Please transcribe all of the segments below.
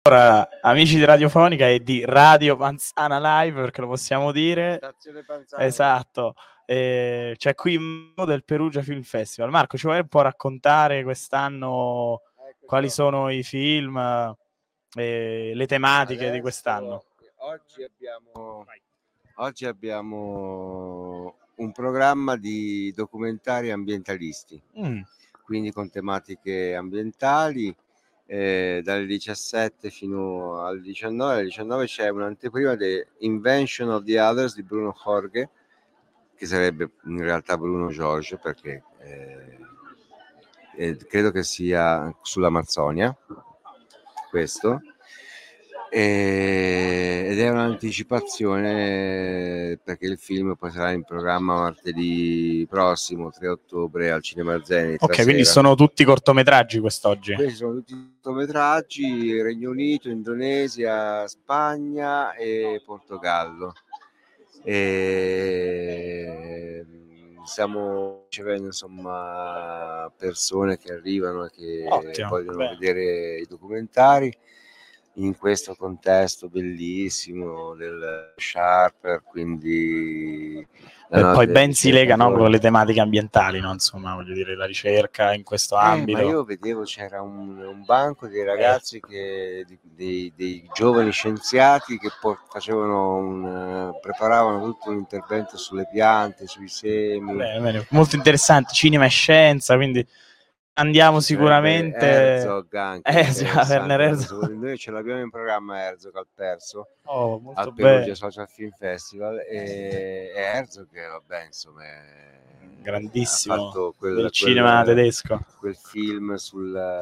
Allora, amici di Radiofonica e di Radio Panzana Live, perché lo possiamo dire. Stazione Panzana. Esatto. C'è qui del Perugia Film Festival. Marco, ci vuoi un po' raccontare quest'anno quali sono i film e le tematiche di quest'anno? Oggi abbiamo un programma di documentari ambientalisti, quindi con tematiche ambientali. Dalle 17 fino al 19. Alle 19 c'è un'anteprima di Invention of the Others di Bruno Jorge, che sarebbe in realtà Bruno George, perché credo che sia sull'Amazzonia questo, ed è un'anticipazione perché il film poi sarà in programma martedì prossimo, 3 ottobre, al Cinema Zenith. Ok, quindi sono tutti cortometraggi quest'oggi? Questi sono tutti cortometraggi, Regno Unito, Indonesia, Spagna e Portogallo. Stiamo ricevendo insomma persone che arrivano e che vogliono vedere i documentari in questo contesto bellissimo del Sharper, quindi poi ben si lega, no, con le tematiche ambientali, no? Insomma, voglio dire, la ricerca in questo ambito. Ma io vedevo c'era un banco dei ragazzi dei giovani scienziati che preparavano tutto un intervento sulle piante, sui semi. Bene. Molto interessante, cinema e scienza, quindi andiamo sicuramente. Herzog anche, Werner Herzog. Noi ce l'abbiamo in programma Herzog al Perso, al Perugia Social Film Festival, e Herzog, vabbè, insomma, grandissimo, ha fatto del cinema tedesco, quel film su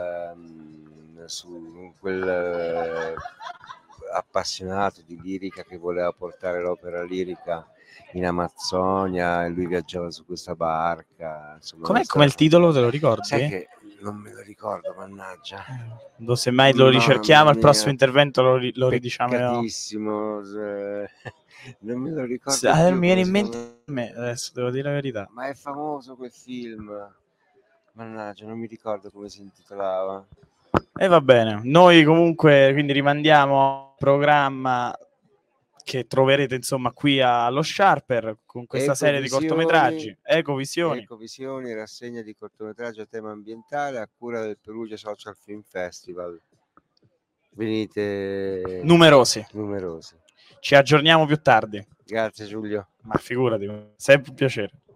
quel appassionato di lirica che voleva portare l'opera lirica in Amazzonia, e lui viaggiava su questa barca. Insomma, com'è il titolo, te lo ricordi? Sai che non me lo ricordo, mannaggia. Se mai lo ricerchiamo al prossimo intervento lo ridiciamo. Peccatissimo, non me lo ricordo più. Mi viene in mente adesso, devo dire la verità. Ma è famoso quel film, mannaggia, non mi ricordo come si intitolava. E va bene, noi comunque quindi rimandiamo programma che troverete insomma qui allo Sharper con questa serie di cortometraggi Ecovisioni, rassegna di cortometraggio a tema ambientale a cura del Perugia Social Film Festival. Venite numerosi. Ci aggiorniamo più tardi. Grazie Giulio. Ma figurati, sempre un piacere.